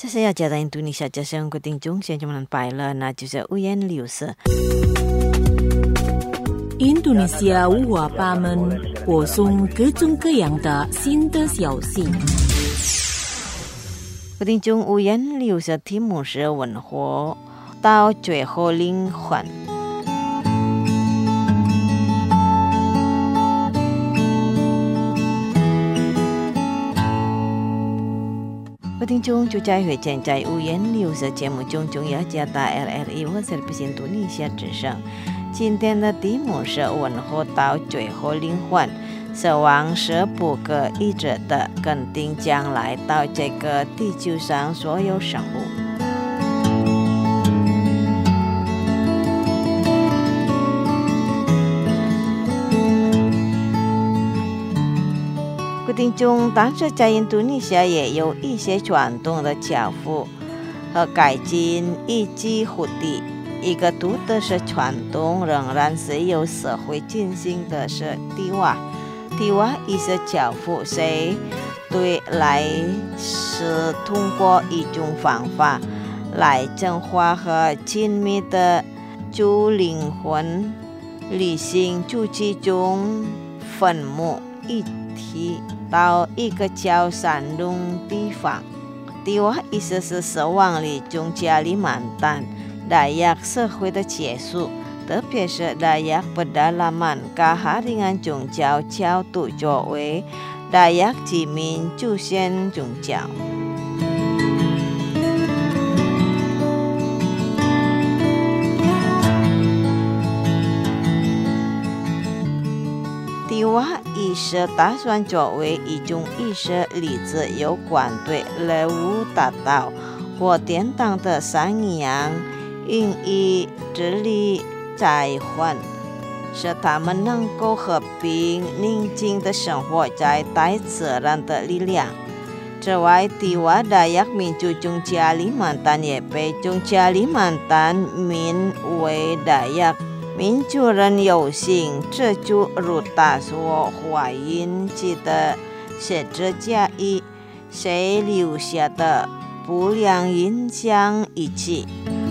这是要讲到印度尼西亚这生活当中现在我们摆了那就是五颜六色。 印度尼西亚五花八门，播送各种各样的新的消息。 活动中五颜六色题目是文化到最后灵魂。活动中就在会见在五颜六色节目中要加大 LRI 或者不印度尼西亚之声。今天的题目是文化到最后灵魂，死亡是不可抑制的，肯定将来到这个地球上所有生物。活动中，但是在印度尼西亚也有一些传统的教父和改进以及蝴蝶。一个独特的传统仍然是由社会进行的是迪瓦。迪瓦也是教父，谁对来是通过一种方法来净化和亲密的就灵魂理性就其中坟墓一体到一个叫山洞地方。迪瓦意思是死亡里中加里曼丹大yak社会的结束，特别是大yak pedalaman kehadiran宗教角度作为大yak居民祖先宗教。迪瓦仪式打算作为一种仪式例子，有关对乐无达到或典当的善良愿意致力再换，使他们能够和平宁静的生活在大自然的力量。此外，迪瓦大yak民族中加里曼丹也被中加里曼丹名为大yak民族人有幸这就如大所怀孕记得写着加以谁留下的不良印象一起。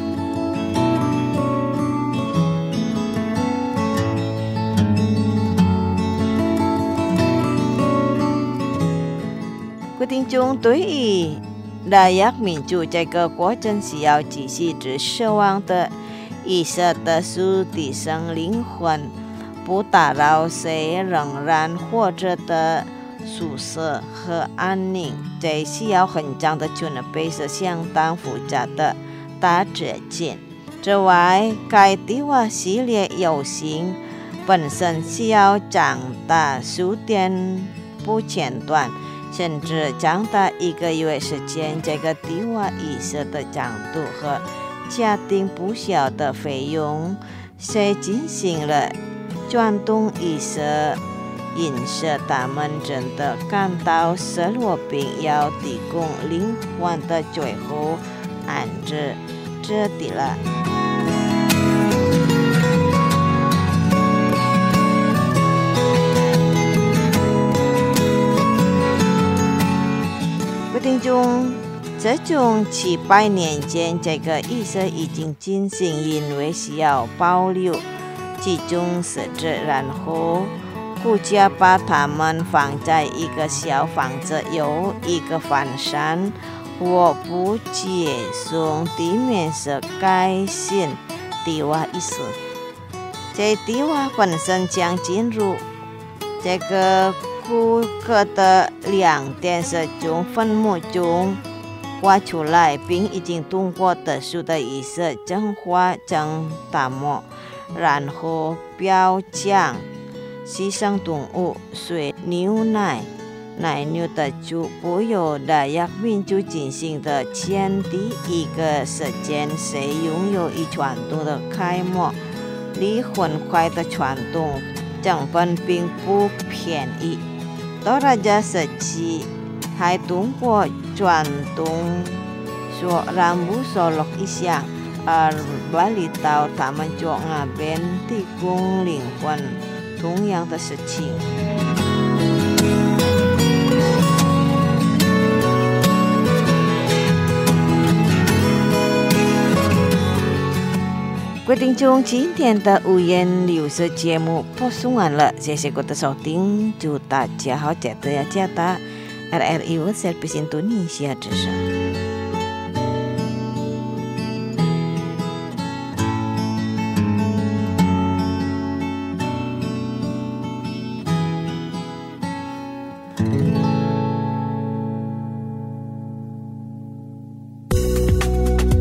活动中对于大yak民族这个过程需要继续之死亡的意识的属地生灵魂，不打扰谁仍然活着的舒适和安宁。这需要很长的准备，是相当复杂的大决定。此外，该迪瓦系列游行本身需要长达数天不间断，甚至长达1个月时间。这个迪瓦仪式的长度和家庭不小的费用，谁进行了传统仪式，因此他们真的感到失落，并要提供灵魂的最后安置之地了。活动中，这种700年间这个仪式已经进行，因为需要保留其中实质，然后国家把它们放在一个小房子，有一个翻山或不接送地面是改信迪瓦仪式。这迪瓦本身将进入这个顾客的2点是从坟墓中挖出来，并已经通过特殊的仪式净化整打磨，然后表彰牺牲动物水牛奶奶牛的主不由大yak民族进行的前第一个时间，谁拥有一传统的开模离婚快的传统，成本并不便宜。到Raja Seci还通过传统说rambu solok isang balitaw他们做那边提供灵魂同样的事情。 各位听众，今天的五言六舌节目播送完了，谢谢各位的收听，祝大家好，记得要记得 RRI Service Indonesia 之声。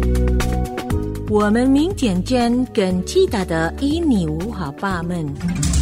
我们明天见更期待的印尼文化吧们。